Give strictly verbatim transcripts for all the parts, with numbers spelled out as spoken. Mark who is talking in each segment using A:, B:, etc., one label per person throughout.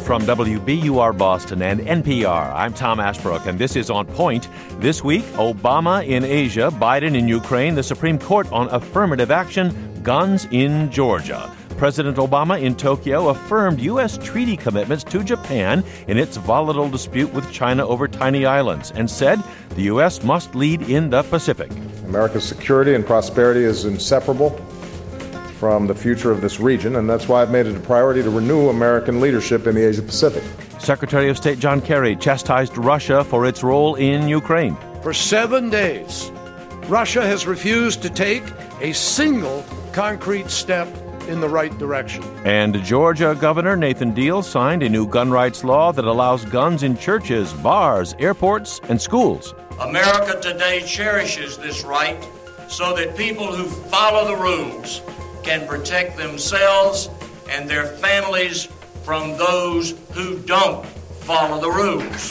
A: From W B U R Boston and N P R, I'm Tom Ashbrook, and this is On Point. This week, Obama in Asia, Biden in Ukraine, the Supreme Court on affirmative action, guns in Georgia. President Obama in Tokyo affirmed U S treaty commitments to Japan in its volatile dispute with China over tiny islands and said the U S must lead in the Pacific.
B: America's security and prosperity is inseparable from the future of this region, and that's why I've made it a priority to renew American leadership in the Asia-Pacific.
A: Secretary of State John Kerry chastised Russia for its role in Ukraine.
C: For seven days, Russia has refused to take a single concrete step in the right direction.
A: And Georgia Governor Nathan Deal signed a new gun rights law that allows guns in churches, bars, airports, and schools.
D: America today cherishes this right so that people who follow the rules can protect themselves and their families from those who don't follow the rules.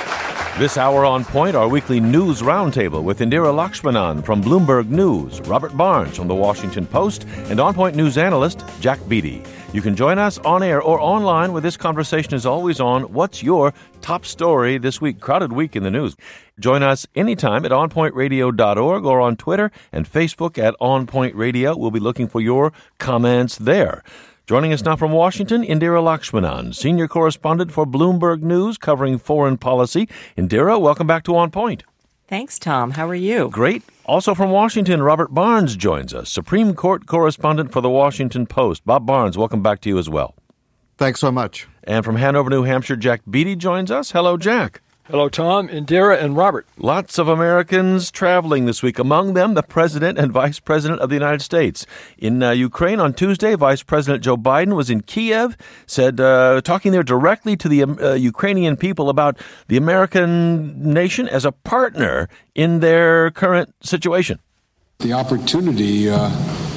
A: This hour on Point, our weekly news roundtable with Indira Lakshmanan from Bloomberg News, Robert Barnes from The Washington Post, and On Point news analyst Jack Beatty. You can join us on air or online where this conversation is always on. What's your top story this week? Crowded week in the news. Join us anytime at on point radio dot org or on Twitter and Facebook at On Point Radio. We'll be looking for your comments there. Joining us now from Washington, Indira Lakshmanan, senior correspondent for Bloomberg News covering foreign policy. Indira, welcome back to On Point.
E: Thanks, Tom. How are you?
A: Great. Also from Washington, Robert Barnes joins us, Supreme Court correspondent for The Washington Post. Bob Barnes, welcome back to you as well.
F: Thanks so much.
A: And from Hanover, New Hampshire, Jack Beatty joins us. Hello, Jack.
G: Hello, Tom, Indira, and Robert.
A: Lots of Americans traveling this week, among them the President and Vice President of the United States. In uh, Ukraine on Tuesday, Vice President Joe Biden was in Kiev, said, uh, talking there directly to the uh, Ukrainian people about the American nation as a partner in their current situation.
H: The opportunity uh,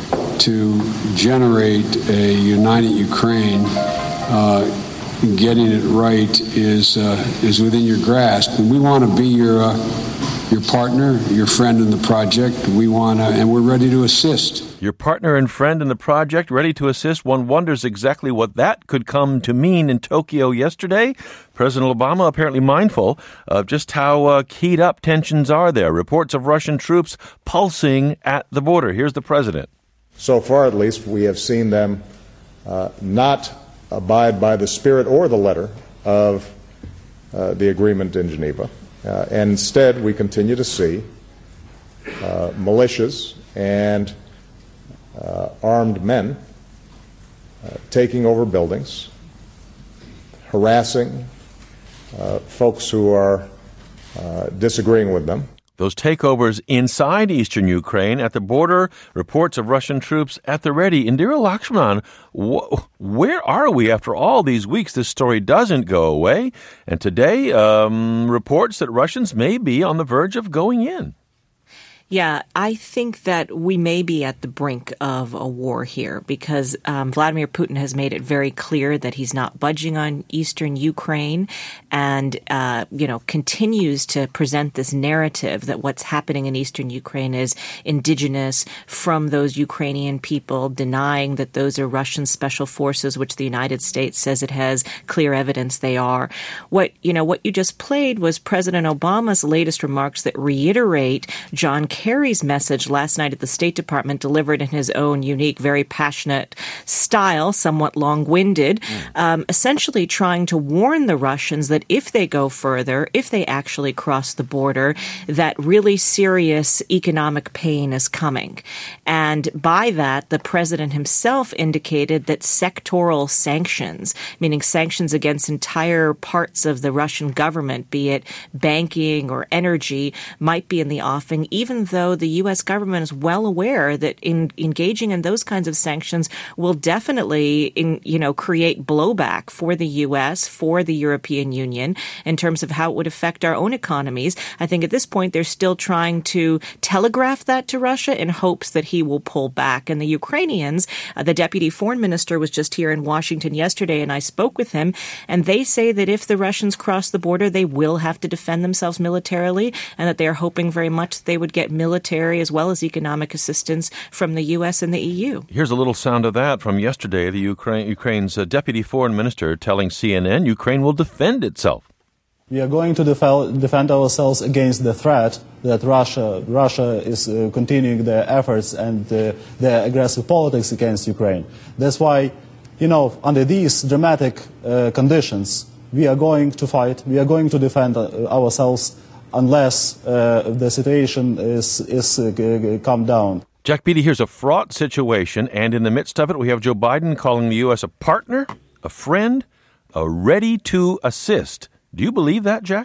H: to generate a united Ukraine uh getting it right is uh, is within your grasp, and we want to be your uh, your partner, your friend in the project. We want to, and we're ready to assist.
A: Your partner and friend in the project, ready to assist. One wonders exactly what that could come to mean in Tokyo yesterday. President Obama apparently mindful of just how uh, keyed up tensions are there. Reports of Russian troops pulsing at the border. Here's the president.
B: So far, at least, we have seen them uh, not abide by the spirit or the letter of uh, the agreement in Geneva. Uh, and instead, we continue to see uh, militias and uh, armed men uh, taking over buildings, harassing uh, folks who are uh, disagreeing with them.
A: Those takeovers inside eastern Ukraine at the border, reports of Russian troops at the ready. Indira Lakshmanan, wh- where are we after all these weeks? This story doesn't go away. And today, um, reports that Russians may be on the verge of going in.
E: Yeah, I think that we may be at the brink of a war here because um, Vladimir Putin has made it very clear that he's not budging on eastern Ukraine and, uh, you know, continues to present this narrative that what's happening in eastern Ukraine is indigenous from those Ukrainian people, denying that those are Russian special forces, which the United States says it has clear evidence they are. What, you know, what you just played was President Obama's latest remarks that reiterate John Kerry's message last night at the State Department, delivered in his own unique, very passionate style, somewhat long-winded, mm. um, essentially trying to warn the Russians that if they go further, if they actually cross the border, that really serious economic pain is coming. And by that, the president himself indicated that sectoral sanctions, meaning sanctions against entire parts of the Russian government, be it banking or energy, might be in the offing, even though the U S government is well aware that in engaging in those kinds of sanctions will definitely, in, you know, create blowback for the U S, for the European Union, in terms of how it would affect our own economies. I think at this point they're still trying to telegraph that to Russia in hopes that he will pull back. And the Ukrainians, uh, the deputy foreign minister was just here in Washington yesterday, and I spoke with him, and they say that if the Russians cross the border, they will have to defend themselves militarily, and that they are hoping very much that they would get military as well as economic assistance from the U S and the E U.
A: Here's a little sound of that from yesterday. The Ukraine, Ukraine's uh, deputy foreign minister telling C N N Ukraine will defend itself.
F: We are going to defend, defend ourselves against the threat that Russia Russia is uh, continuing their efforts and uh, their aggressive politics against Ukraine. That's why, you know, under these dramatic uh, conditions, we are going to fight. We are going to defend uh, ourselves unless uh, the situation is is uh, calmed down.
A: Jack Beatty, here's a fraught situation, and in the midst of it, we have Joe Biden calling the U S a partner, a friend, a ready to assist. Do you believe that, Jack?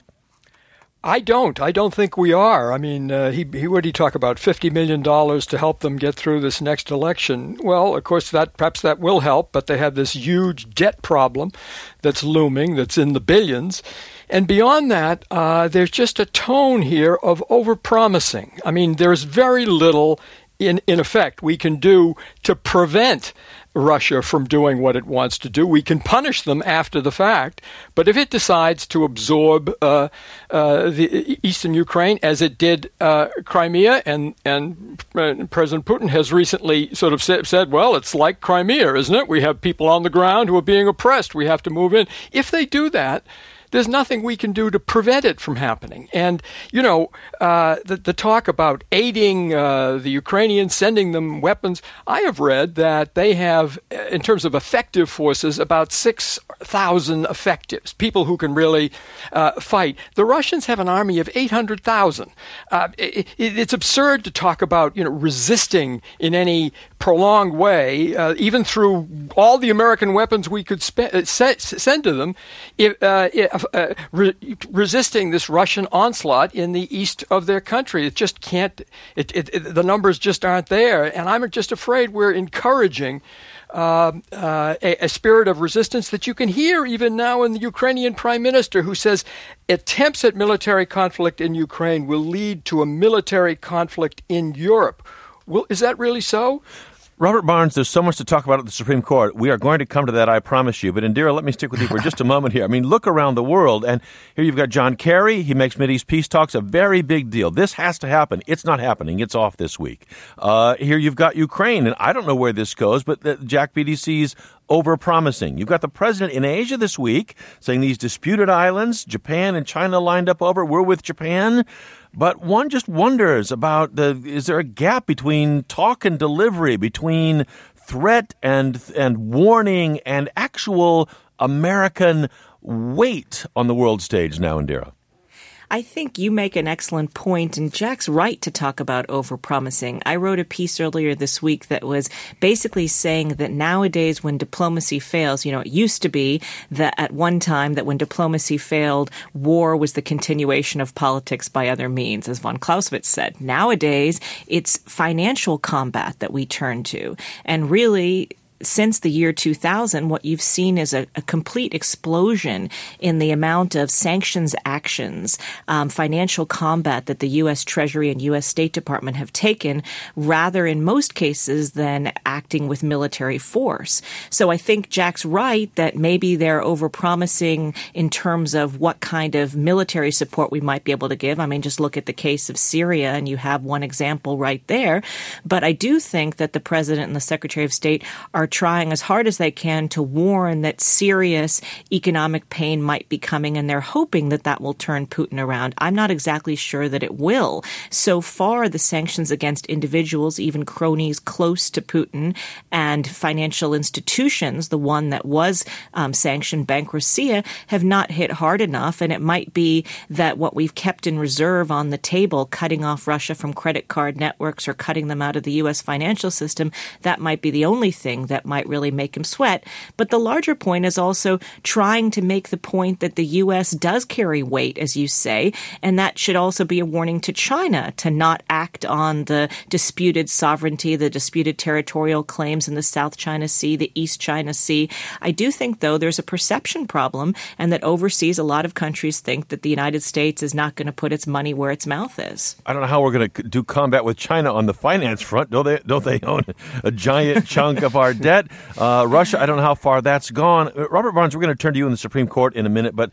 G: I don't. I don't think we are. I mean, uh, he, he what did he talk about? fifty million dollars to help them get through this next election. Well, of course, that perhaps that will help, but they have this huge debt problem that's looming, that's in the billions. And beyond that, uh, there's just a tone here of overpromising. I mean, there's very little, in, in effect, we can do to prevent Russia from doing what it wants to do. We can punish them after the fact, but if it decides to absorb uh, uh, the eastern Ukraine, as it did uh, Crimea, and and President Putin has recently sort of said, said, well, it's like Crimea, isn't it? We have people on the ground who are being oppressed. We have to move in. If they do that, there's nothing we can do to prevent it from happening. And, you know, uh, the, the talk about aiding uh, the Ukrainians, sending them weapons, I have read that they have, in terms of effective forces, about six thousand effectives, people who can really uh, fight. The Russians have an army of eight hundred thousand. Uh, it, it's absurd to talk about, you know, resisting in any prolonged way, uh, even through all the American weapons we could spe- uh, se- send to them, if, uh, if, uh, re- resisting this Russian onslaught in the east of their country. It just can't, it, it, it, the numbers just aren't there. And I'm just afraid we're encouraging Uh, uh, a, a spirit of resistance that you can hear even now in the Ukrainian prime minister, who says attempts at military conflict in Ukraine will lead to a military conflict in Europe. Well, is that really so?
A: Robert Barnes, there's so much to talk about at the Supreme Court. We are going to come to that, I promise you. But Indira, let me stick with you for just a moment here. I mean, look around the world, and here you've got John Kerry. He makes Mideast peace talks a very big deal. This has to happen. It's not happening. It's off this week. Uh, here you've got Ukraine, and I don't know where this goes, but the, Jack Beatty sees over-promising. You've got the president in Asia this week saying these disputed islands, Japan and China lined up over, we're with Japan. But one just wonders about the, is there a gap between talk and delivery, between threat and and warning and actual American weight on the world stage now, Indira?
E: I think you make an excellent point, and Jack's right to talk about overpromising. I wrote a piece earlier this week that was basically saying that nowadays when diplomacy fails, you know, it used to be that at one time that when diplomacy failed, war was the continuation of politics by other means, as von Clausewitz said. Nowadays, it's financial combat that we turn to. And really, since the year two thousand, what you've seen is a, a complete explosion in the amount of sanctions actions, um, financial combat that the U S Treasury and U S State Department have taken, rather in most cases than acting with military force. So I think Jack's right that maybe they're overpromising in terms of what kind of military support we might be able to give. I mean, just look at the case of Syria, and you have one example right there. But I do think that the president and the Secretary of State are trying as hard as they can to warn that serious economic pain might be coming, and they're hoping that that will turn Putin around. I'm not exactly sure that it will. So far, the sanctions against individuals, even cronies close to Putin, and financial institutions, the one that was um, sanctioned, Bank Russia, have not hit hard enough. And it might be that what we've kept in reserve on the table, cutting off Russia from credit card networks or cutting them out of the U S financial system, that might be the only thing that might really make him sweat. But the larger point is also trying to make the point that the U S does carry weight, as you say, and that should also be a warning to China to not act on the disputed sovereignty, the disputed territorial claims in the South China Sea, the East China Sea. I do think, though, there's a perception problem, and that overseas a lot of countries think that the United States is not going to put its money where its mouth is.
A: I don't know how we're going to do combat with China on the finance front. Don't they, don't they own a giant chunk of our debt? Uh, Russia, I don't know how far that's gone. Robert Barnes, we're going to turn to you in the Supreme Court in a minute, but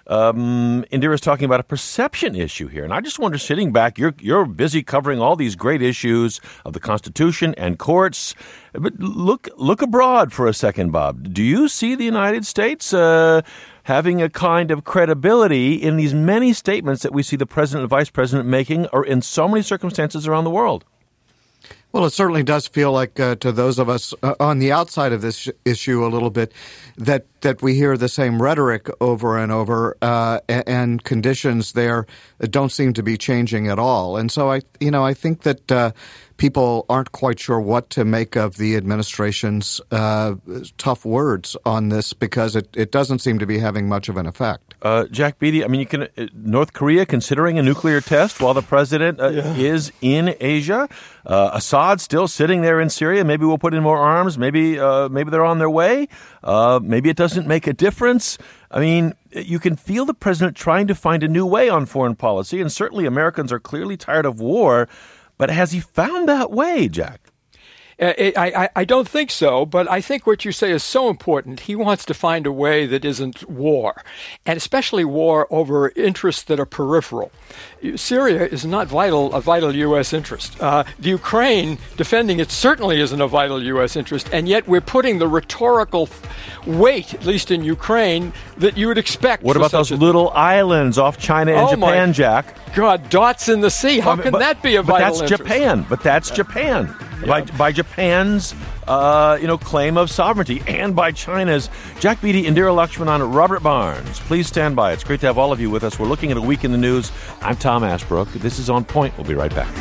A: Um, Indira's talking about a perception issue here. And I just wonder, sitting back, you're you're busy covering all these great issues of the Constitution and courts. But look look abroad for a second, Bob. Do you see the United States uh, having a kind of credibility in these many statements that we see the president and vice president making, or in so many circumstances around the world?
I: Well, it certainly does feel like uh, to those of us uh, on the outside of this issue a little bit that that we hear the same rhetoric over and over, uh, and, and conditions there don't seem to be changing at all. And so I, you know, I think that uh, people aren't quite sure what to make of the administration's uh, tough words on this, because it, it doesn't seem to be having much of an effect.
A: Uh, Jack Beatty, I mean, you can uh, North Korea considering a nuclear test while the president uh, yeah. is in Asia. Uh, Assad still sitting there in Syria. Maybe we'll put in more arms. Maybe uh, maybe they're on their way. Uh, maybe it doesn't make a difference. I mean, you can feel the president trying to find a new way on foreign policy, and certainly Americans are clearly tired of war. But has he found that way, Jack?
G: Uh, I, I, I don't think so, but I think what you say is so important. He wants to find a way that isn't war, and especially war over interests that are peripheral. Syria is not vital, a vital U S interest. Uh, the Ukraine, defending it certainly isn't a vital U S interest, and yet we're putting the rhetorical weight, at least in Ukraine, that you would expect.
A: What about those little islands off China and
G: oh
A: Japan,
G: my
A: Jack?
G: God, dots in the sea. How
A: but,
G: can
A: but,
G: that be a
A: but
G: vital
A: that's
G: interest?
A: Japan. But that's Japan.
G: Yeah.
A: By, by Japan's, uh, you know, claim of sovereignty, and by China's. Jack Beatty, Indira Lakshmanan, Robert Barnes. Please stand by. It's great to have all of you with us. We're looking at a week in the news. I'm Tom Ashbrook. This is On Point. We'll be right back.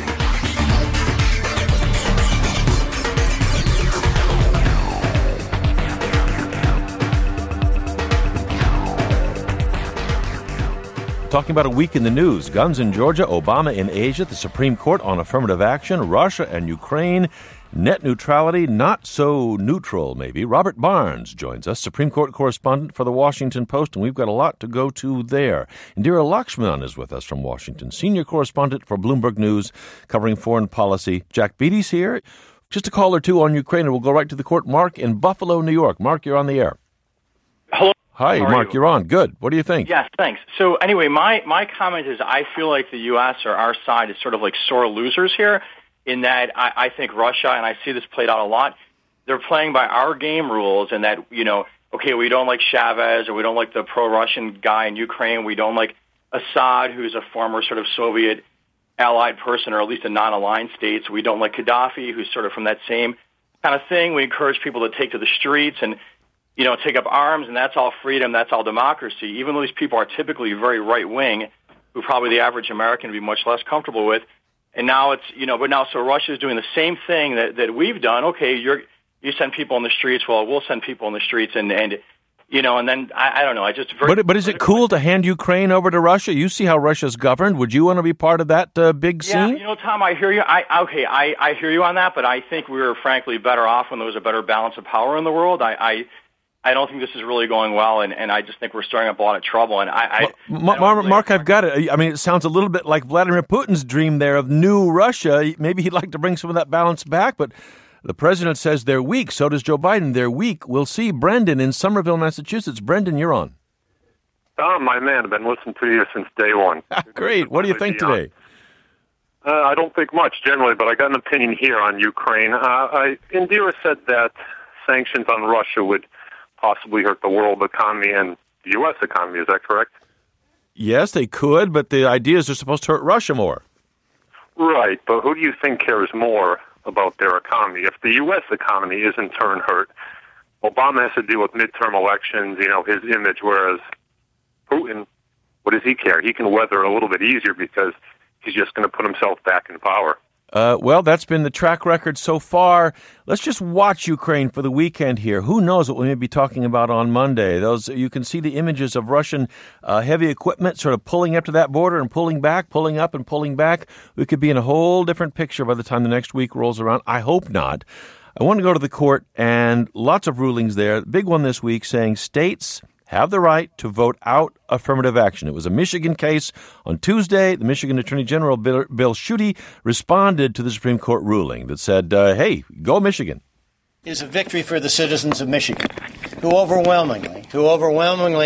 A: Talking about a week in the news. Guns in Georgia, Obama in Asia, the Supreme Court on affirmative action, Russia and Ukraine, net neutrality, not so neutral, maybe. Robert Barnes joins us, Supreme Court correspondent for the Washington Post, and we've got a lot to go to there. Indira Lakshmanan is with us from Washington, senior correspondent for Bloomberg News, covering foreign policy. Jack Beatty's here. Just a call or two on Ukraine, and we'll go right to the court. Mark in Buffalo, New York. Mark, you're on the air.
J: Hello.
A: Hi, Mark, you? You're on. Good. What do you think?
J: Yes, thanks. So anyway, my, my comment is I feel like the U S or our side is sort of like sore losers here, in that I, I think Russia, and I see this played out a lot, they're playing by our game rules, and that, you know, okay, we don't like Chavez, or we don't like the pro-Russian guy in Ukraine, we don't like Assad, who's a former sort of Soviet allied person, or at least a non-aligned state, so we don't like Gaddafi, who's sort of from that same kind of thing. We encourage people to take to the streets and, you know, take up arms, and that's all freedom, that's all democracy, even though these people are typically very right-wing, who probably the average American would be much less comfortable with. And now it's, you know, but now so Russia is doing the same thing that, that we've done. Okay, you're, you send people in the streets, well, we'll send people in the streets, and, and you know, and then, I, I don't know, I just... Very,
A: but, but is it cool to hand Ukraine over to Russia? You see how Russia's governed. Would you want to be part of that uh, big
J: yeah,
A: scene?
J: You know, Tom, I hear you. I Okay, I, I hear you on that, but I think we were frankly better off when there was a better balance of power in the world. I... I I don't think this is really going well, and, and I just think we're stirring up a lot of trouble. And I,
A: well,
J: I,
A: Mark,
J: really
A: Mark, I've got it. I mean, it sounds a little bit like Vladimir Putin's dream there of new Russia. Maybe he'd like to bring some of that balance back, but the president says they're weak. So does Joe Biden. They're weak. We'll see. Brendan in Somerville, Massachusetts. Brendan, you're on.
K: Oh, my man, I've been listening to you since day one.
A: Great. What do you think today?
K: Uh, I don't think much generally, but I got an opinion here on Ukraine. Uh, I, Indira said that sanctions on Russia would possibly hurt the world economy and the U S economy. Is that correct?
A: Yes, they could, but the idea is they're supposed to hurt Russia more.
K: Right, but who do you think cares more about their economy? If the U S economy is in turn hurt, Obama has to deal with midterm elections, you know, his image, whereas Putin, what does he care? He can weather a little bit easier because he's just going to put himself back in power.
A: Uh, well, that's been the track record so far. Let's just watch Ukraine for the weekend here. Who knows what we may be talking about on Monday? Those you can see the images of Russian uh, heavy equipment sort of pulling up to that border and pulling back, pulling up and pulling back. We could be in a whole different picture by the time the next week rolls around. I hope not. I want to go to the court, and lots of rulings there. Big one this week saying states have the right to vote out affirmative action. It was a Michigan case. On Tuesday, the Michigan Attorney General, Bill, Bill Schuette, responded to the Supreme Court ruling that said, uh, hey, go Michigan.
L: It is a victory for the citizens of Michigan, who overwhelmingly, who overwhelmingly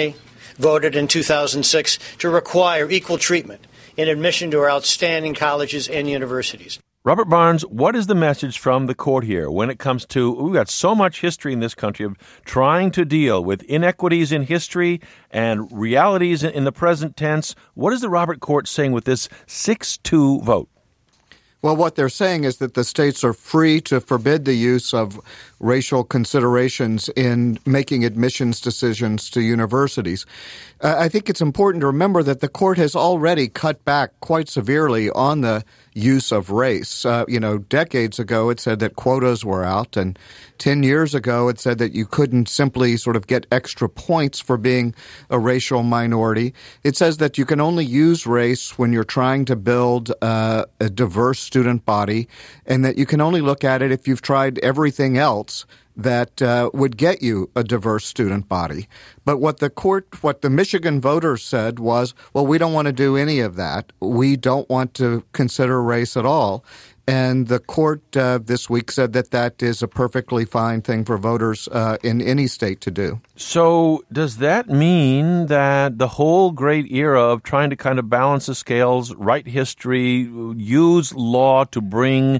L: voted in two thousand six to require equal treatment in admission to our outstanding colleges and universities.
A: Robert Barnes, what is the message from the court here when it comes to, we've got so much history in this country of trying to deal with inequities in history and realities in the present tense. What is the Robert Court saying with this six two vote?
I: Well, what they're saying is that the states are free to forbid the use of racial considerations in making admissions decisions to universities. Uh, I think it's important to remember that the court has already cut back quite severely on the use of race. Uh, you know, decades ago it said that quotas were out, and ten years ago it said that you couldn't simply sort of get extra points for being a racial minority. It says that you can only use race when you're trying to build uh, a diverse student body, and that you can only look at it if you've tried everything else that uh, would get you a diverse student body. But what the court, what the Michigan voters said was, well, we don't want to do any of that. We don't want to consider race at all. And the court uh, this week said that that is a perfectly fine thing for voters uh, in any state to do.
A: So does that mean that the whole great era of trying to kind of balance the scales, write history, use law to bring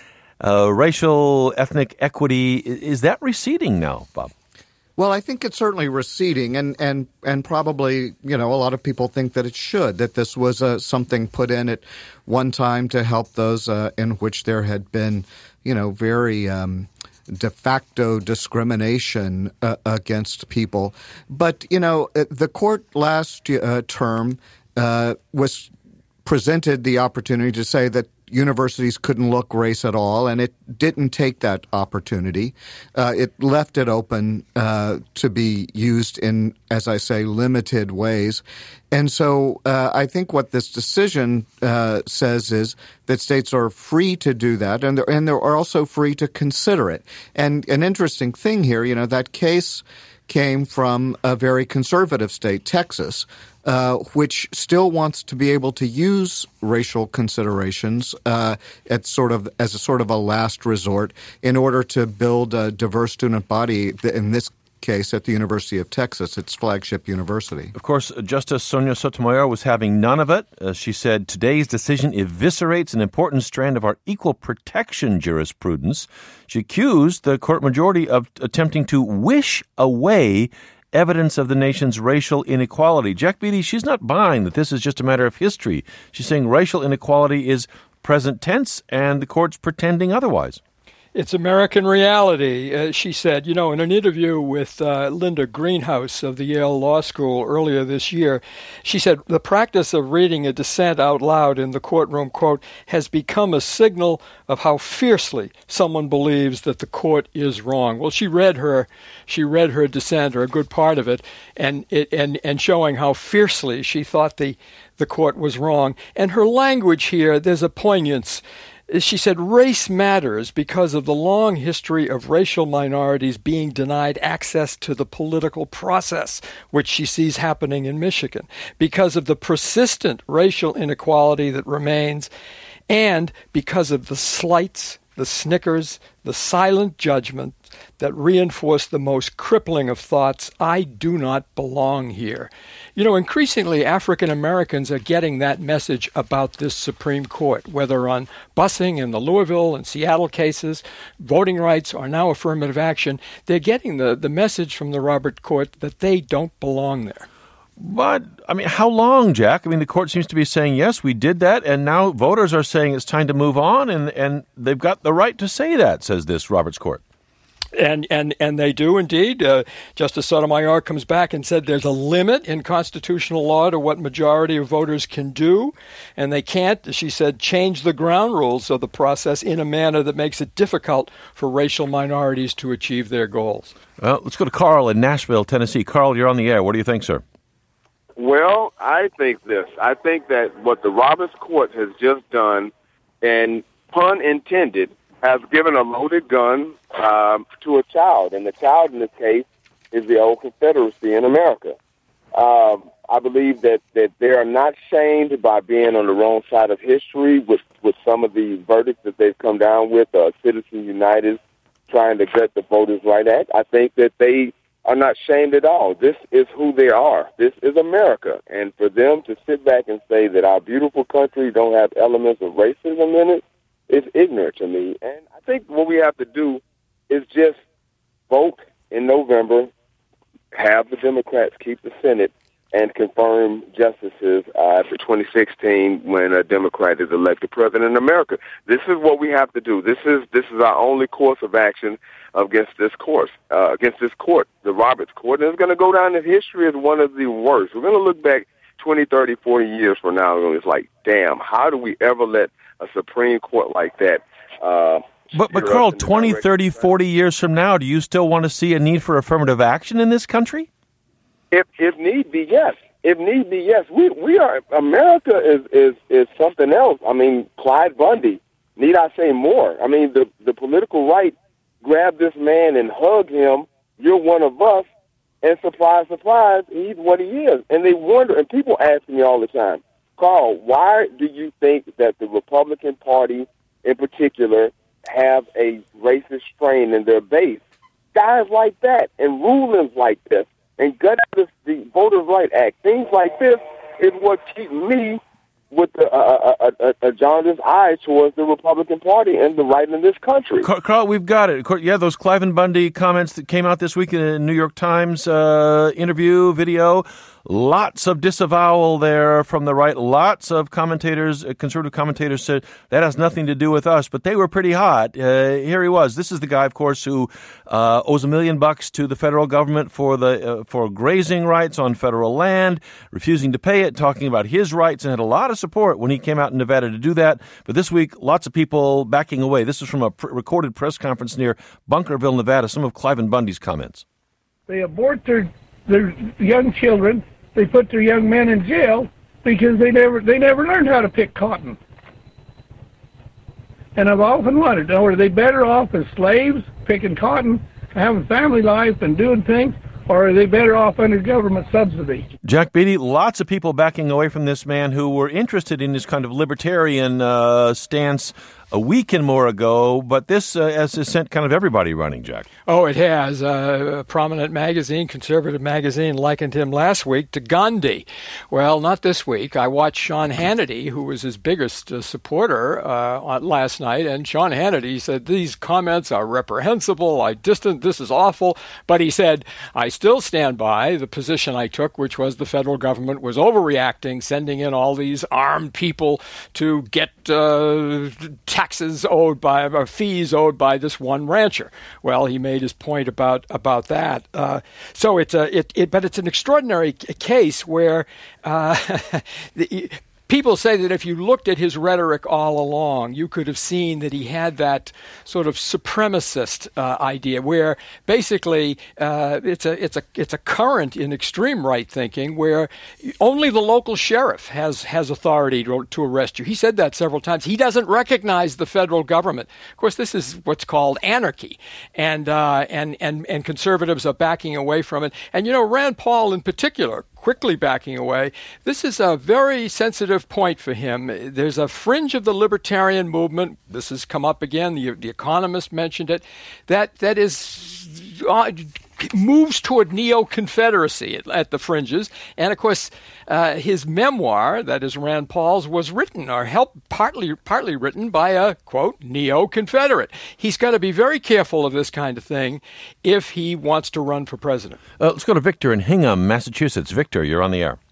A: Uh, racial, ethnic equity, is that receding now, Bob?
I: Well, I think it's certainly receding, and, and, and probably, you know, a lot of people think that it should, that this was uh, something put in at one time to help those uh, in which there had been, you know, very um, de facto discrimination uh, against people. But, you know, the court last uh, term uh, was presented the opportunity to say that universities couldn't look race at all, and it didn't take that opportunity. Uh, it left it open uh, to be used in, as I say, limited ways. And so uh, I think what this decision uh, says is that states are free to do that, and they're, and they're also free to consider it. And an interesting thing here, you know, that case came from a very conservative state, Texas, uh, which still wants to be able to use racial considerations uh, at sort of as a sort of a last resort in order to build a diverse student body. In this case, at the University of Texas, its flagship university.
A: Of course, Justice Sonia Sotomayor was having none of it. Uh, she said, today's decision eviscerates an important strand of our equal protection jurisprudence. She accused the court majority of attempting to wish away evidence of the nation's racial inequality. Jack Beatty, she's not buying that this is just a matter of history. She's saying racial inequality is present tense, and the court's pretending otherwise.
G: It's American reality, uh, she said. You know, in an interview with uh, Linda Greenhouse of the Yale Law School earlier this year, she said the practice of reading a dissent out loud in the courtroom, quote, has become a signal of how fiercely someone believes that the court is wrong. Well, she read her, she read her dissent, or a good part of it, and it and and showing how fiercely she thought the the court was wrong. And her language here, there's a poignance. She said race matters because of the long history of racial minorities being denied access to the political process, which she sees happening in Michigan, because of the persistent racial inequality that remains, and because of the slights, the snickers, the silent judgment that reinforce the most crippling of thoughts, I do not belong here. You know, increasingly African Americans are getting that message about this Supreme Court, whether on busing in the Louisville and Seattle cases, voting rights, or now affirmative action. They're getting the, the message from the Robert Court that they don't belong there.
A: But, I mean, how long, Jack? I mean, the court seems to be saying, yes, we did that, and now voters are saying it's time to move on, and, and they've got the right to say that, says this Roberts Court.
G: And and and they do indeed. Uh, Justice Sotomayor comes back and said there's a limit in constitutional law to what majority of voters can do, and they can't, she said, change the ground rules of the process in a manner that makes it difficult for racial minorities to achieve their goals.
A: Well, let's go to Carl in Nashville, Tennessee. Carl, you're on the air. What do you think, sir?
M: Well, I think this. I think that what the Roberts Court has just done, and pun intended, has given a loaded gun um, to a child, and the child in this case is the old Confederacy in America. Um, I believe that, that they are not shamed by being on the wrong side of history with, with some of the verdicts that they've come down with, uh, Citizens United trying to gut the Voters' Right Act. I think that they are not shamed at all. This is who they are. This is America. And for them to sit back and say that our beautiful country don't have elements of racism in it is ignorant to me. And I think what we have to do is just vote in November, have the Democrats keep the Senate, and confirm justices uh, after twenty sixteen when a Democrat is elected president in America. This is what we have to do. This is this is our only course of action against this course, uh, against this court, the Roberts Court. And it's going to go down in history as one of the worst. We're going to look back twenty, thirty, forty years from now, and it's like, damn, how do we ever let a Supreme Court like that uh,
A: But, but Carl, twenty, thirty, forty years from now, do you still want to see a need for affirmative action in this country?
M: If if need be, yes. If need be, yes. We we are America is, is, is something else. I mean, Clyde Bundy. Need I say more? I mean, the the political right grabbed this man and hugged him. You're one of us, and surprise, surprise, he's what he is. And they wonder, and people ask me all the time, Carl, why do you think that the Republican Party, in particular, have a racist strain in their base? Guys like that and rulings like this and gut the, the Voters' Right Act, things like this is what keep me with the, uh, uh, uh, uh, jaundiced eye towards the Republican Party and the right in this country.
A: Carl, we've got it. Yeah, those Cliven Bundy comments that came out this week in the New York Times uh, interview, video, lots of disavowal there from the right. Lots of commentators, conservative commentators said that has nothing to do with us, but they were pretty hot. Uh, here he was. This is the guy, of course, who uh, owes a million bucks to the federal government for the uh, for grazing rights on federal land, refusing to pay it, talking about his rights, and had a lot of support when he came out in Nevada to do that. But this week, lots of people backing away. This is from a pr- recorded press conference near Bunkerville, Nevada. Some of Cliven Bundy's comments.
N: They abort their their young children. They put their young men in jail because they never they never learned how to pick cotton. And I've often wondered, oh, are they better off as slaves picking cotton, having family life and doing things, or are they better off under government subsidy?
A: Jack Beatty, lots of people backing away from this man who were interested in his kind of libertarian uh, stance a week and more ago, but this uh, has sent kind of everybody running, Jack.
G: Oh, it has. Uh, a prominent magazine, conservative magazine, likened him last week to Gandhi. Well, not this week. I watched Sean Hannity, who was his biggest uh, supporter uh, last night, and Sean Hannity said, these comments are reprehensible, I distant, this is awful, but he said, I still stand by the position I took, which was the federal government was overreacting, sending in all these armed people to get uh, taxes owed by, or fees owed by this one rancher. Well, he made his point about about that. Uh, so it's a it, it, but it's an extraordinary case where uh, the, people say that if you looked at his rhetoric all along, you could have seen that he had that sort of supremacist uh, idea, where basically uh, it's a it's a it's a current in extreme right thinking, where only the local sheriff has has authority to, to arrest you. He said that several times. He doesn't recognize the federal government. Of course, this is what's called anarchy, and uh, and and and conservatives are backing away from it. And you know, Rand Paul in particular, quickly backing away. This is a very sensitive point for him. There's a fringe of the libertarian movement. This has come up again. The, the Economist mentioned it. That that is uh, moves toward neo-Confederacy at, at the fringes. And of course, uh, his memoir, that is Rand Paul's, was written or helped partly partly written by a quote neo-Confederate. He's got to be very careful of this kind of thing if he wants to run for president.
A: Uh, let's go to Victor in Hingham, Massachusetts. Victor, you're on the air.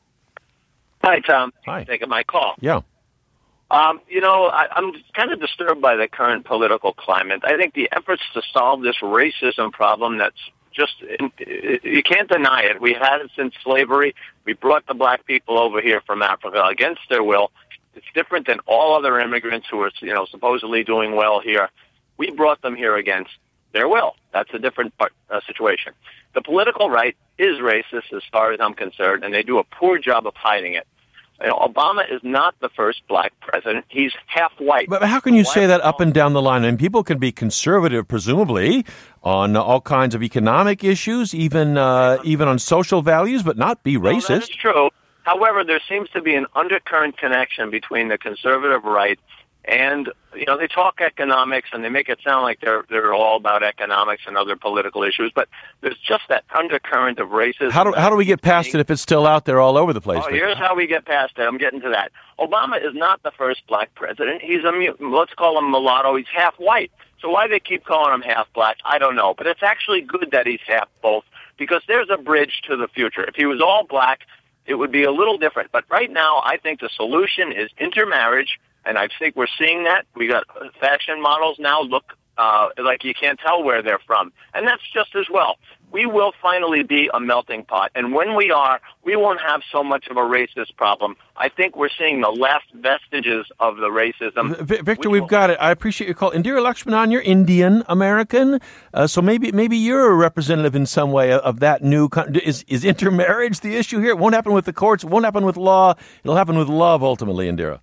O: Hi, Tom.
A: Hi.
O: Thanks for taking my call.
A: Yeah.
O: Um, you know, I, I'm kind of disturbed by the current political climate. I think the efforts to solve this racism problem that's just, you can't deny it. We had it since slavery. We brought the black people over here from Africa against their will. It's different than all other immigrants who are, you know, supposedly doing well here. We brought them here against their will. That's a different part, uh, situation. The political right is racist as far as I'm concerned, and they do a poor job of hiding it. You know, Obama is not the first black president. He's half white.
A: But how can you say that up and down the line? I mean, people can be conservative, presumably, on all kinds of economic issues, even uh, even on social values, but not be racist.
O: No, that is true. However, there seems to be an undercurrent connection between the conservative right And, you know, they talk economics and they make it sound like they're they're all about economics and other political issues, but there's just that undercurrent of racism.
A: How do how do we get past it if it's still out there all over the place?
O: Oh, here's how we get past it. I'm getting to that. Obama is not the first black president. He's a mutant. Let's call him mulatto. He's half white. So why they keep calling him half black, I don't know. But it's actually good that he's half both, because there's a bridge to the future. If he was all black, it would be a little different. But right now, I think the solution is intermarriage. And I think we're seeing that. We got fashion models now look uh, like you can't tell where they're from. And that's just as well. We will finally be a melting pot. And when we are, we won't have so much of a racist problem. I think we're seeing the last vestiges of the racism.
A: V- Victor, we've will- got it. I appreciate your call. Indira Lakshmanan, you're Indian American. Uh, so maybe maybe you're a representative in some way of that new con- is is intermarriage the issue here? It won't happen with the courts. It won't happen with law. It'll happen with love ultimately, Indira.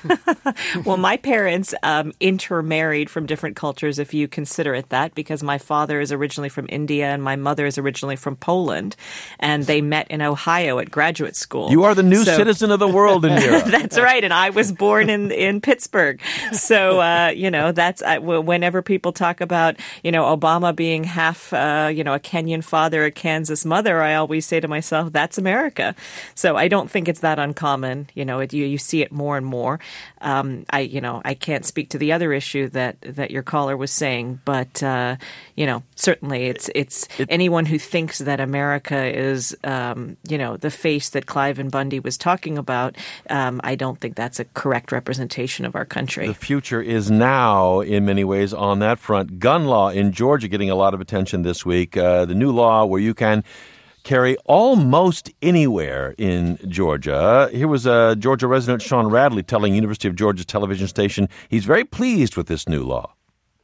E: Well, my parents um, intermarried from different cultures, if you consider it that, because my father is originally from India and my mother is originally from Poland, and they met in Ohio at graduate school.
A: You are the new
E: so,
A: citizen of the world, Indira.
E: That's right, and I was born in in Pittsburgh. So, uh, you know, that's uh, whenever people talk about, you know, Obama being half, uh, you know, a Kenyan father, a Kansas mother, I always say to myself, that's America. So I don't think it's that uncommon. You know, it, you, you see it more and more. Um, I, you know, I can't speak to the other issue that, that your caller was saying, but uh, you know, certainly it's it's it, anyone who thinks that America is, um, you know, the face that Cliven Bundy was talking about. Um, I don't think that's a correct representation of our country.
A: The future is now, in many ways, on that front. Gun law in Georgia getting a lot of attention this week. Uh, the new law where you can carry almost anywhere in Georgia. Here was uh, Georgia resident Sean Radley telling University of Georgia television station he's very pleased with this new law.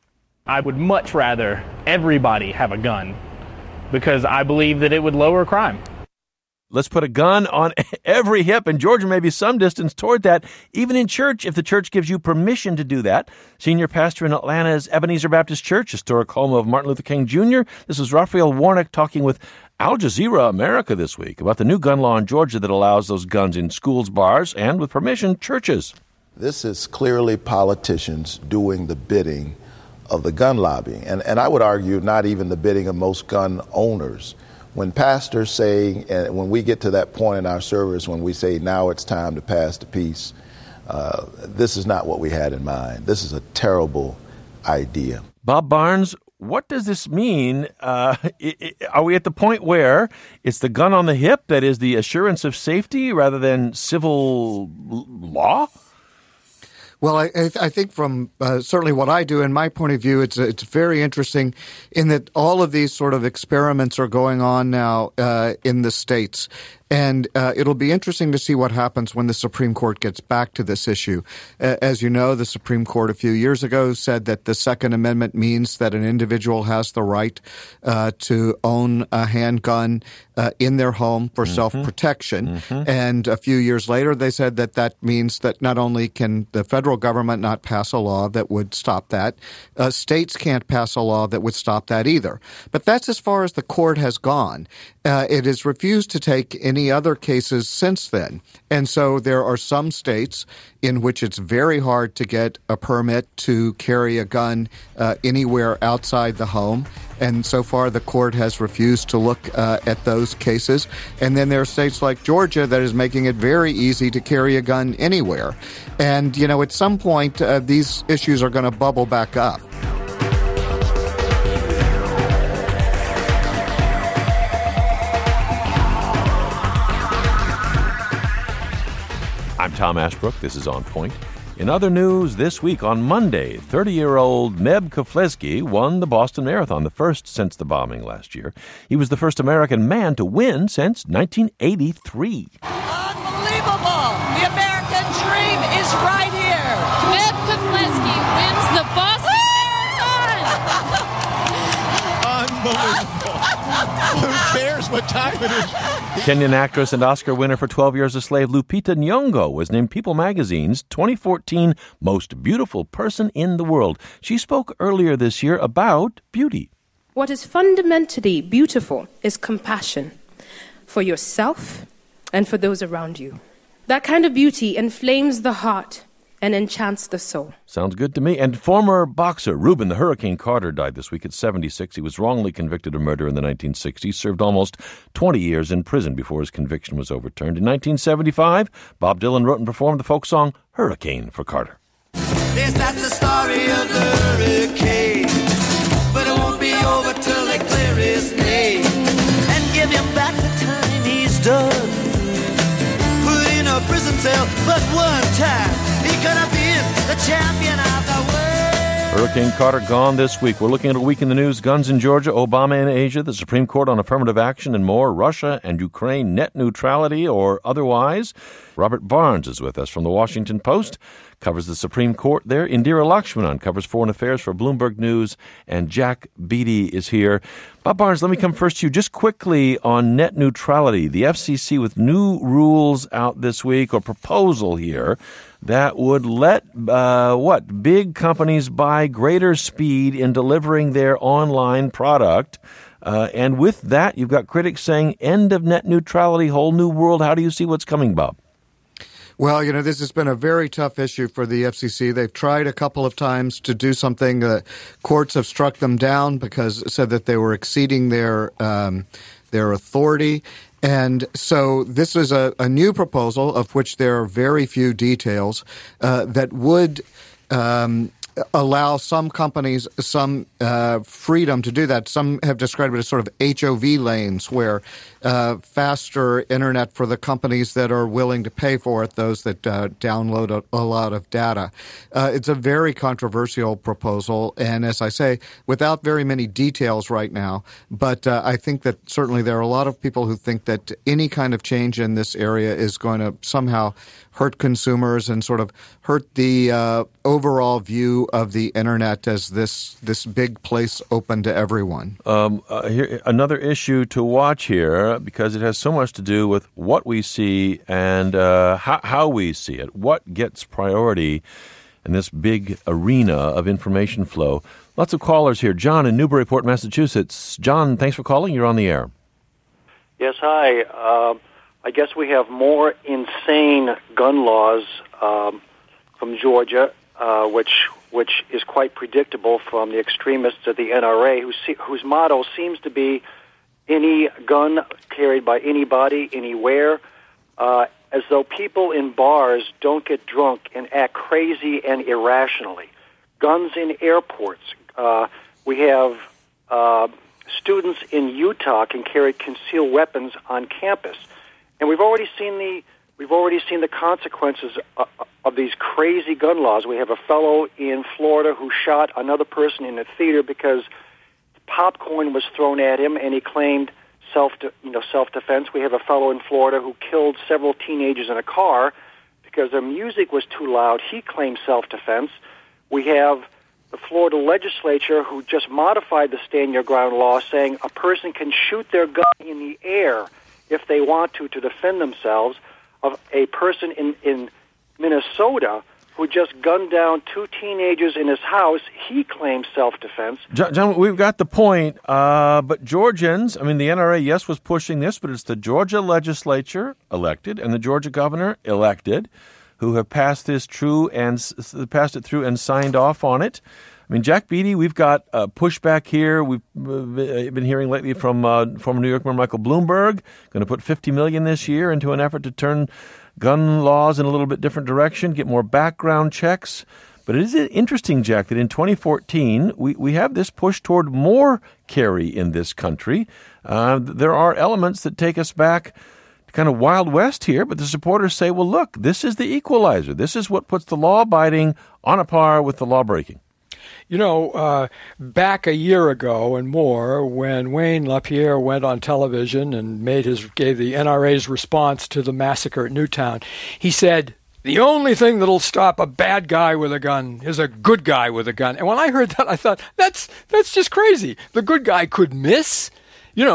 P: I would much rather everybody have a gun because I believe that it would lower crime.
A: Let's put a gun on every hip, and Georgia may be some distance toward that, even in church, if the church gives you permission to do that. Senior pastor in Atlanta's Ebenezer Baptist Church, historic home of Martin Luther King Junior This is Raphael Warnock talking with Al Jazeera America this week about the new gun law in Georgia that allows those guns in schools, bars, and, with permission, churches.
Q: This is clearly politicians doing the bidding of the gun lobbying, and, and I would argue not even the bidding of most gun owners. When pastors say, and when we get to that point in our service when we say now it's time to pass the peace, uh, this is not what we had in mind. This is a terrible idea.
A: Bob Barnes, what does this mean? Uh, are we at the point where it's the gun on the hip that is the assurance of safety rather than civil law?
I: Well, I, I think from uh, certainly what I do, in my point of view, it's it's very interesting in that all of these sort of experiments are going on now uh, in the states. And uh, it'll be interesting to see what happens when the Supreme Court gets back to this issue. Uh, as you know, the Supreme Court a few years ago said that the Second Amendment means that an individual has the right uh, to own a handgun uh, in their home for mm-hmm. self-protection. Mm-hmm. And a few years later, they said that that means that not only can the federal government not pass a law that would stop that, uh, states can't pass a law that would stop that either. But that's as far as the court has gone. Uh, it has refused to take any other cases since then. And so there are some states in which it's very hard to get a permit to carry a gun uh, anywhere outside the home. And so far, the court has refused to look uh, at those cases. And then there are states like Georgia that is making it very easy to carry a gun anywhere. And, you know, at some point, uh, these issues are going to bubble back up.
A: I'm Tom Ashbrook. This is On Point. In other news, this week on Monday, thirty-year-old Meb Keflezighi won the Boston Marathon, the first since the bombing last year. He was the first American man to win since nineteen eighty-three.
R: Unbelievable! The American dream is right here.
S: Meb Keflezighi wins the Boston Marathon.
R: Unbelievable.
T: Who cares what time it is?
A: Kenyan actress and Oscar winner for twelve Years a Slave, Lupita Nyong'o, was named People magazine's twenty fourteen Most Beautiful Person in the World. She spoke earlier this year about beauty.
U: What is fundamentally beautiful is compassion for yourself and for those around you. That kind of beauty inflames the heart and enchants the soul.
A: Sounds good to me. And former boxer Reuben the Hurricane Carter died this week at seventy-six. He was wrongly convicted of murder in the nineteen sixties, served almost twenty years in prison before his conviction was overturned. In nineteen seventy-five, Bob Dylan wrote and performed the folk song Hurricane for Carter.
C: Yes, that's the story of the hurricane, but it won't be over till they clear his name and give him back the time he's done. Put in a prison cell, but one time he could have been the champion of the world.
A: Hurricane Carter gone this week. We're looking at a week in the news. Guns in Georgia, Obama in Asia, the Supreme Court on affirmative action and more, Russia and Ukraine net neutrality or otherwise. Robert Barnes is with us from the Washington Post, covers the Supreme Court there. Indira Lakshmanan covers foreign affairs for Bloomberg News, and Jack Beatty is here. Bob Barnes, let me come first to you. Just quickly on net neutrality, the F C C with new rules out this week, or proposal here, that would let, uh, what, big companies buy greater speed in delivering their online product. Uh, and with that, you've got critics saying, end of net neutrality, whole new world. How do you see what's coming, Bob?
I: Well, you know, this has been a very tough issue for the F C C. They've tried a couple of times to do something. Uh, courts have struck them down because it said that they were exceeding their um, their authority. And so this is a, a new proposal of which there are very few details uh, that would um, allow some companies some uh, freedom to do that. Some have described it as sort of H O V lanes, where uh, faster internet for the companies that are willing to pay for it, those that uh, download a, a lot of data. Uh, it's a very controversial proposal, and as I say, without very many details right now. But uh, I think that certainly there are a lot of people who think that any kind of change in this area is going to somehow hurt consumers and sort of hurt the uh, overall view of the internet as this this big place open to everyone.
A: Um, uh, here, another issue to watch here, because it has so much to do with what we see and uh, how, how we see it. What gets priority in this big arena of information flow? Lots of callers here. John in Newburyport, Massachusetts. John, thanks for calling. You're on the air.
V: Yes, hi. Uh, I guess we have more insane gun laws um, from Georgia, uh, which which is quite predictable from the extremists at the N R A, who see, whose motto seems to be any gun carried by anybody, anywhere, uh, as though people in bars don't get drunk and act crazy and irrationally. Guns in airports. Uh, we have uh, students in Utah can carry concealed weapons on campus. And we've already seen the we've already seen the consequences of, of these crazy gun laws. We have a fellow in Florida who shot another person in a theater because popcorn was thrown at him, and he claimed self you know self defense. We have a fellow in Florida who killed several teenagers in a car because their music was too loud. He claimed self defense. We have the Florida legislature who just modified the stand your ground law, saying a person can shoot their gun in the air if they want to, to defend themselves. Of a person in, in Minnesota who just gunned down two teenagers in his house. He claims self-defense.
A: John, John, we've got the point, uh, but Georgians, I mean, the N R A, yes, was pushing this, but it's the Georgia legislature elected and the Georgia governor elected who have passed this through and s- passed it through and signed off on it. I mean, Jack Beatty, we've got uh, pushback here. We've uh, been hearing lately from uh, former New York Mayor Michael Bloomberg, going to put fifty million dollars this year into an effort to turn gun laws in a little bit different direction, get more background checks. But it is interesting, Jack, that in twenty fourteen, we, we have this push toward more carry in this country. Uh, there are elements that take us back to kind of Wild West here, but the supporters say, well, look, this is the equalizer. This is what puts the law-abiding on a par with the law-breaking.
G: You know, uh, back a year ago and more, when Wayne LaPierre went on television and made his gave the N R A's response to the massacre at Newtown, he said, the only thing that'll stop a bad guy with a gun is a good guy with a gun. And when I heard that, I thought, that's that's just crazy. The good guy could miss. You know,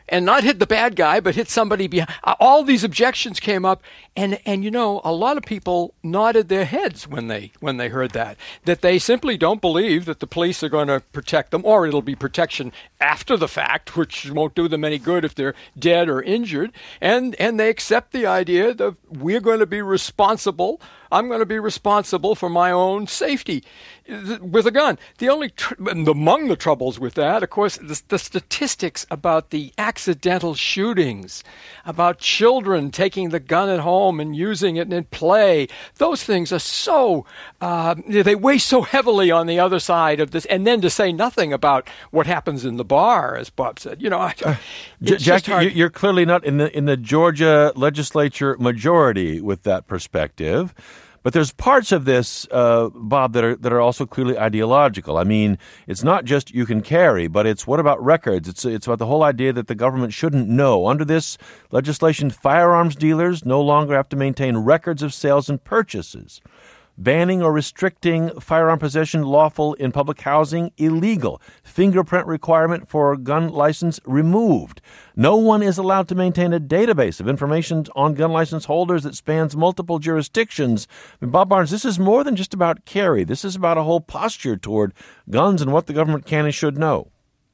G: and not hit the bad guy, but hit somebody behind. All these objections came up, and, and you know, a lot of people nodded their heads when they when they heard that, that they simply don't believe that the police are going to protect them, or it'll be protection after the fact, which won't do them any good if they're dead or injured, and, and they accept the idea that we're going to be responsible. I'm going to be responsible for my own safety with a gun. The only, tr- among the troubles with that, of course, the, the statistics about the accidental shootings, about children taking the gun at home and using it in play, those things are so, uh, they weigh so heavily on the other side of this. And then to say nothing about what happens in the bar, as Bob said, you know, I,
A: uh, J- Jack,
G: hard.
A: you're clearly not in the in the Georgia legislature majority with that perspective. But there's parts of this, uh, Bob, that are that are also clearly ideological. I mean, it's not just you can carry, but it's what about records? It's it's about the whole idea that the government shouldn't know. Under this legislation, firearms dealers no longer have to maintain records of sales and purchases. Banning or restricting firearm possession lawful in public housing illegal. Fingerprint requirement for gun license removed. No one is allowed to maintain a database of information on gun license holders that spans multiple jurisdictions. I mean, Bob Barnes, this is more than just about carry. This is about a whole posture toward guns and what the government can and should know.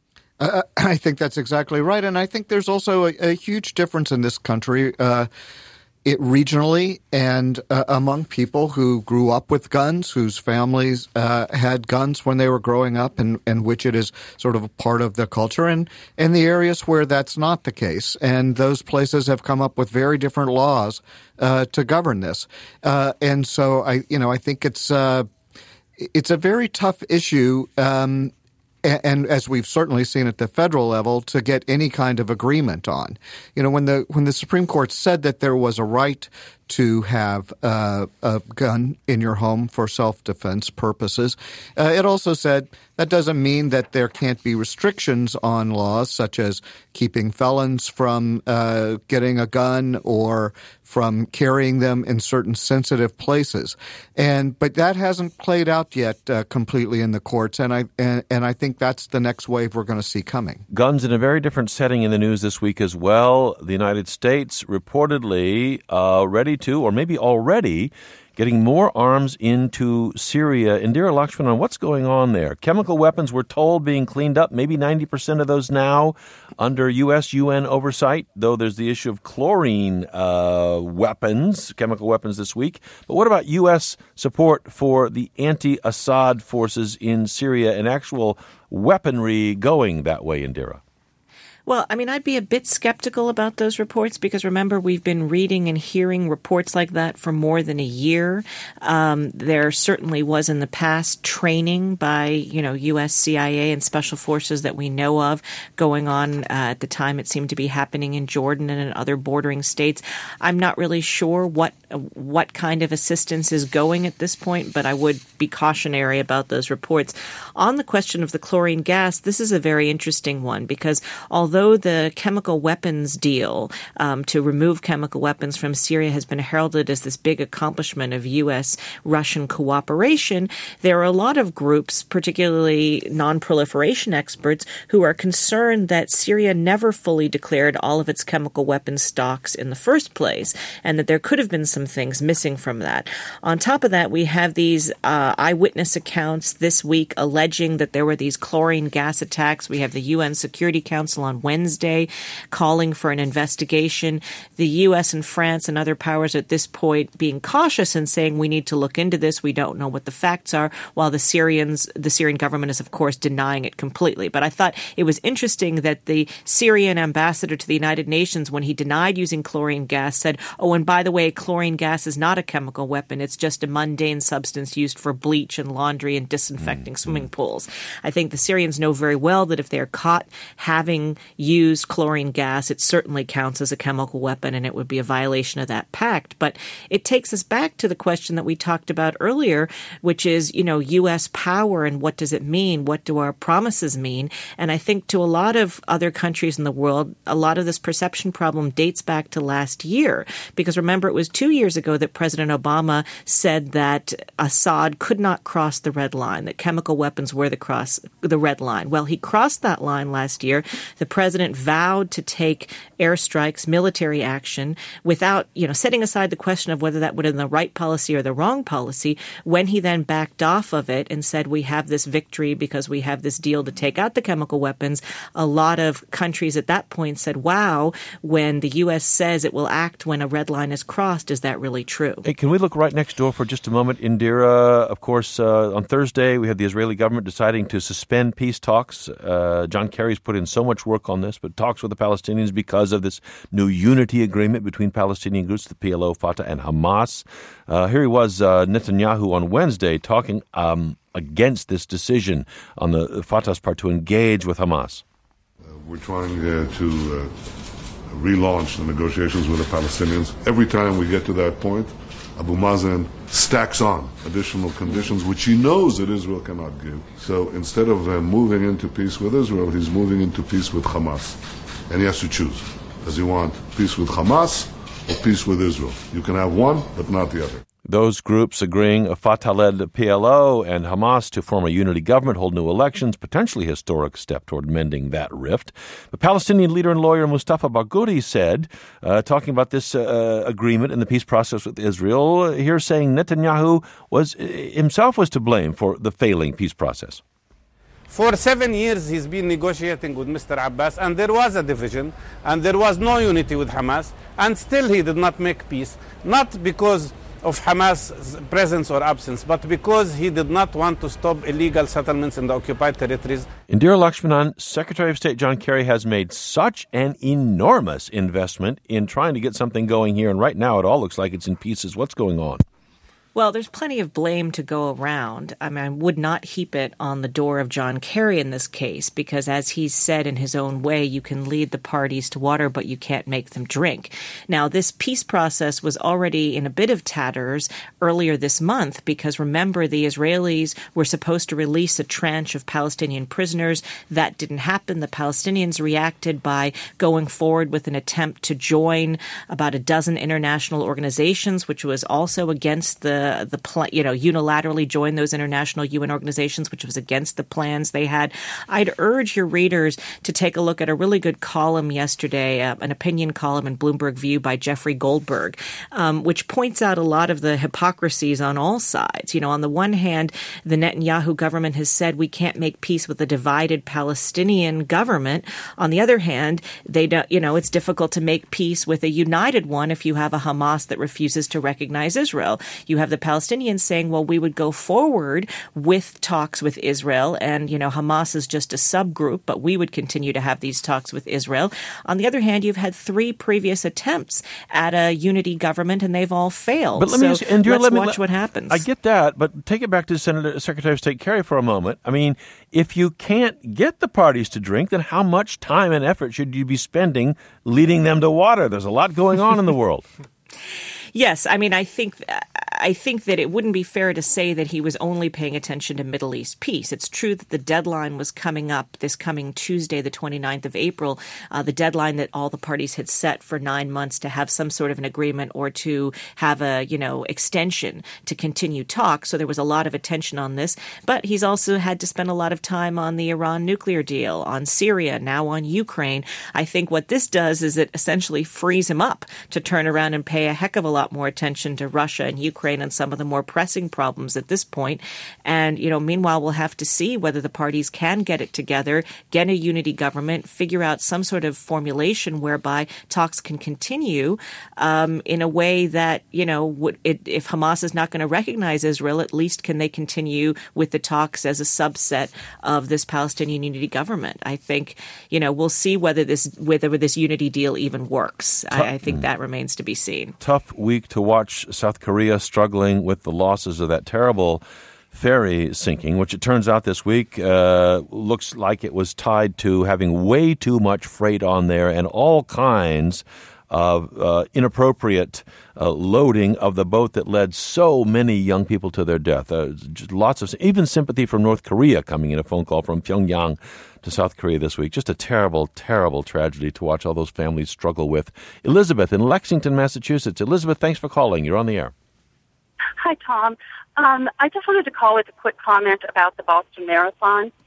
I: Uh, I think that's exactly right. And I think there's also a, a huge difference in this country uh It regionally and uh, among people who grew up with guns, whose families uh, had guns when they were growing up, and, and which it is sort of a part of the culture, and, and the areas where that's not the case. And those places have come up with very different laws uh, to govern this. Uh, and so I, you know, I think it's uh, it's a very tough issue. Um, And as we've certainly seen at the federal level, to get any kind of agreement on. You know, when the when the Supreme Court said that there was a right to have uh, a gun in your home for self-defense purposes, uh, it also said that doesn't mean that there can't be restrictions on laws, such as keeping felons from uh, getting a gun or from carrying them in certain sensitive places. And but that hasn't played out yet uh, completely in the courts, and I and, and I think that's the next wave we're going to see coming.
A: Guns in a very different setting in the news this week as well. The United States reportedly uh, ready to, or maybe already, getting more arms into Syria. Indira Lakshmanan, what's going on there? Chemical weapons, we're told, being cleaned up, maybe ninety percent of those now under U S U N oversight, though there's the issue of chlorine uh, weapons, chemical weapons this week. But what about U S support for the anti-Assad forces in Syria and actual weaponry going that way, Indira?
E: Well, I mean, I'd be a bit skeptical about those reports because, remember, we've been reading and hearing reports like that for more than a year. Um, there certainly was in the past training by, you know, U S C I A and special forces that we know of going on. Uh, at the time, it seemed to be happening in Jordan and in other bordering states. I'm not really sure what what kind of assistance is going at this point, but I would be cautionary about those reports. On the question of the chlorine gas, this is a very interesting one because although Although the chemical weapons deal um, to remove chemical weapons from Syria has been heralded as this big accomplishment of U S Russian cooperation, there are a lot of groups, particularly non-proliferation experts, who are concerned that Syria never fully declared all of its chemical weapons stocks in the first place, and that there could have been some things missing from that. On top of that, we have these uh, eyewitness accounts this week alleging that there were these chlorine gas attacks. We have the U N Security Council on Wednesday calling for an investigation. The U S and France and other powers at this point being cautious and saying we need to look into this. We don't know what the facts are, while the Syrians, the Syrian government is, of course, denying it completely. But I thought it was interesting that the Syrian ambassador to the United Nations, when he denied using chlorine gas, said, oh, and by the way, chlorine gas is not a chemical weapon. It's just a mundane substance used for bleach and laundry and disinfecting mm-hmm. swimming pools. I think the Syrians know very well that if they're caught having used chlorine gas, it certainly counts as a chemical weapon, and it would be a violation of that pact. But it takes us back to the question that we talked about earlier, which is, you know, U S power and what does it mean? What do our promises mean? And I think to a lot of other countries in the world, a lot of this perception problem dates back to last year. Because remember, it was two years ago that President Obama said that Assad could not cross the red line, that chemical weapons were the cross the red line. Well, he crossed that line last year. The president vowed to take airstrikes, military action, without, you know, setting aside the question of whether that would have been the right policy or the wrong policy, when he then backed off of it and said, we have this victory because we have this deal to take out the chemical weapons, a lot of countries at that point said, wow, when the U S says it will act when a red line is crossed, is that really true?
A: Hey, can we look right next door for just a moment? Indira, of course, uh, on Thursday, we had the Israeli government deciding to suspend peace talks. Uh, John Kerry's put in so much work on this, but talks with the Palestinians because of this new unity agreement between Palestinian groups, the P L O, Fatah, and Hamas. Uh, here he was, uh, Netanyahu, on Wednesday, talking um, against this decision on the Fatah's part to engage with Hamas.
D: Uh, we're trying uh, to uh, relaunch the negotiations with the Palestinians. Every time we get to that point, Abu Mazen stacks on additional conditions which he knows that Israel cannot give. So instead of uh, moving into peace with Israel, he's moving into peace with Hamas. And he has to choose. Does he want peace with Hamas or peace with Israel? You can have one, but not the other.
A: Those groups agreeing, a Fatah-led P L O and Hamas, to form a unity government, hold new elections, potentially historic step toward mending that rift. The Palestinian leader and lawyer Mustafa Barghouti said, uh, talking about this uh, agreement and the peace process with Israel, here saying Netanyahu was himself was to blame for the failing peace process.
H: For seven years, he's been negotiating with Mister Abbas, and there was a division, and there was no unity with Hamas, and still he did not make peace, not because of Hamas' presence or absence, but because he did not want to stop illegal settlements in the occupied territories.
A: Indira Lakshmanan, Secretary of State John Kerry has made such an enormous investment in trying to get something going here, and right now it all looks like it's in pieces. What's going on?
E: Well, there's plenty of blame to go around. I mean, I would not heap it on the door of John Kerry in this case, because as he's said in his own way, you can lead the parties to water, but you can't make them drink. Now, this peace process was already in a bit of tatters earlier this month, because remember, the Israelis were supposed to release a tranche of Palestinian prisoners. That didn't happen. The Palestinians reacted by going forward with an attempt to join about a dozen international organizations, which was also against the The, the you know, unilaterally join those international U N organizations, which was against the plans they had. I'd urge your readers to take a look at a really good column yesterday, uh, an opinion column in Bloomberg View by Jeffrey Goldberg, um, which points out a lot of the hypocrisies on all sides. You know, on the one hand, the Netanyahu government has said we can't make peace with a divided Palestinian government. On the other hand, they don't, you know, it's difficult to make peace with a united one if you have a Hamas that refuses to recognize Israel. You have the Palestinians saying, well, we would go forward with talks with Israel, and, you know, Hamas is just a subgroup, but we would continue to have these talks with Israel. On the other hand, you've had three previous attempts at a unity government, and they've all failed.
A: But let
E: so
A: me ask, and
E: let's
A: let me,
E: watch what happens.
A: I get that, but take it back to Senator Secretary of State Kerry for a moment. I mean, if you can't get the parties to drink, then how much time and effort should you be spending leading them to water? There's a lot going on in the world.
E: Yes, I mean, I think I think that it wouldn't be fair to say that he was only paying attention to Middle East peace. It's true that the deadline was coming up this coming Tuesday, the twenty-ninth of April, uh, the deadline that all the parties had set for nine months to have some sort of an agreement or to have a, you know, extension to continue talks. So there was a lot of attention on this. But he's also had to spend a lot of time on the Iran nuclear deal, on Syria, now on Ukraine. I think what this does is it essentially frees him up to turn around and pay a heck of a lot more attention to Russia and Ukraine and some of the more pressing problems at this point. And, you know, meanwhile, we'll have to see whether the parties can get it together, get a unity government, figure out some sort of formulation whereby talks can continue um, in a way that, you know, would, it, if Hamas is not going to recognize Israel, at least can they continue with the talks as a subset of this Palestinian unity government? I think, you know, we'll see whether this whether this unity deal even works. I, I think that remains to be seen.
A: Tough week to watch South Korea struggling with the losses of that terrible ferry sinking, which it turns out this week uh, looks like it was tied to having way too much freight on there and all kinds of uh, inappropriate uh, loading of the boat that led so many young people to their death. Uh, just lots of, even sympathy from North Korea coming in, a phone call from Pyongyang to South Korea this week. Just a terrible, terrible tragedy to watch all those families struggle with. Elizabeth in Lexington, Massachusetts. Elizabeth, thanks for calling. You're on the air.
W: Hi, Tom. Um, I just wanted to call with a quick comment about the Boston Marathon.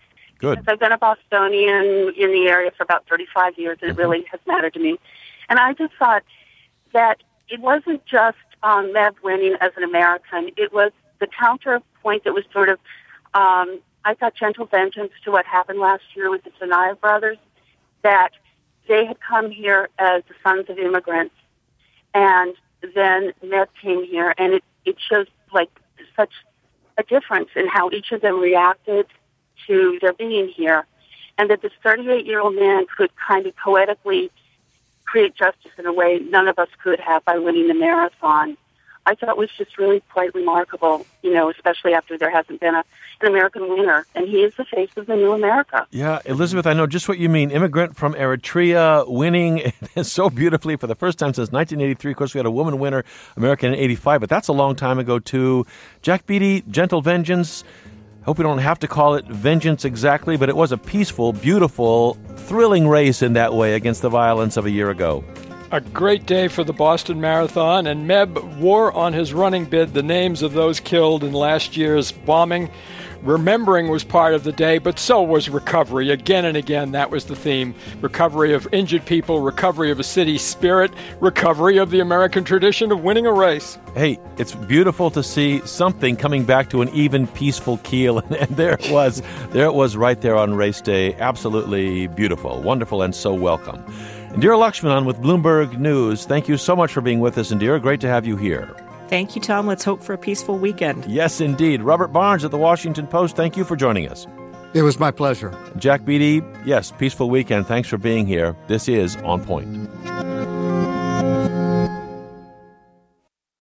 A: Good.
B: Because I've been a Bostonian in the area for about thirty-five years, and it really has mattered to me. And I just thought that it wasn't just um, Meb winning as an American. It was the counterpoint that was sort of, um, I thought, gentle vengeance to what happened last year with the Tsarnaev brothers, that they had come here as the sons of immigrants, and then Meb came here, and it, it shows, like, such a difference in how each of them reacted to their being here, and that this thirty-eight-year-old man could kind of poetically create justice in a way none of us could have by winning the marathon. I thought was just really quite remarkable, you know, especially after there hasn't been a, an American winner, and he is the face of the new America.
A: Yeah, Elizabeth, I know just what you mean. Immigrant from Eritrea winning so beautifully for the first time since nineteen eighty-three. Of course, we had a woman winner, American in eighty-five, but that's a long time ago, too. Jack Beatty, gentle vengeance. Hope we don't have to call it vengeance exactly, but it was a peaceful, beautiful, thrilling race in that way against the violence of a year ago.
G: A great day for the Boston Marathon, and Meb wore on his running bib the names of those killed in last year's bombing. Remembering was part of the day, but so was recovery. Again and again, that was the theme. Recovery of injured people, recovery of a city's spirit, recovery of the American tradition of winning a race.
A: Hey, it's beautiful to see something coming back to an even, peaceful keel, and there it was. There it was right there on race day. Absolutely beautiful, wonderful, and so welcome. Indira Lakshmanan with Bloomberg News, thank you so much for being with us, Indira. Great to have you here.
E: Thank you, Tom. Let's hope for a peaceful weekend.
A: Yes, indeed. Robert Barnes at the Washington Post, thank you for joining us.
I: It was my pleasure.
A: Jack Beatty, yes, peaceful weekend. Thanks for being here. This is On Point.